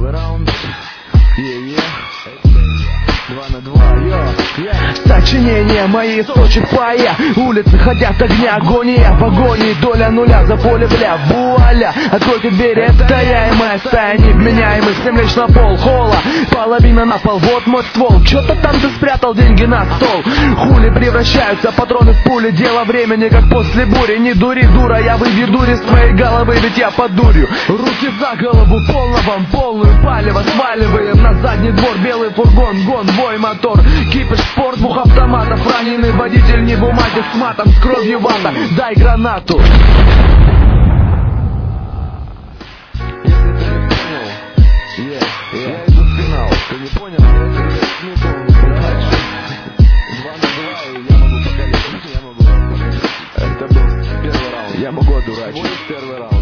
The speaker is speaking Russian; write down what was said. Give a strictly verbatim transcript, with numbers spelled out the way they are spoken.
Первый раунд. Е-е. Два на два, йо, yeah. Сочинения мои сочи пая. Улицы хотят огня, агония, погони. Доля нуля за поле, бля, вуаля. Откройте двери, это я и моя стая невменяемых. Всем лечь на пол, холла, половина на пол. Вот мой ствол, чё-то там ты спрятал деньги на стол. Хули превращаются патроны в пули. Дело времени, как после бури. Не дури, дура, я выведу из твоей головы, ведь я под дурью. Руки за голову, полно вам, полную палево. Сваливаем на задний двор, белый фургон, гон, бой, мотор. Кипиш, спорт, двух автоматов. Раненый водитель, не бумаги с матом, с кровью вата. Дай гранату. Если ты не понял, yeah, yeah. Я иду в финал. Ты не понял? Я смысл дальше. Два на два, и я могу покалечить, я могу покалечить. Это был первый раунд. Я могу одурачить. Свой первый раунд.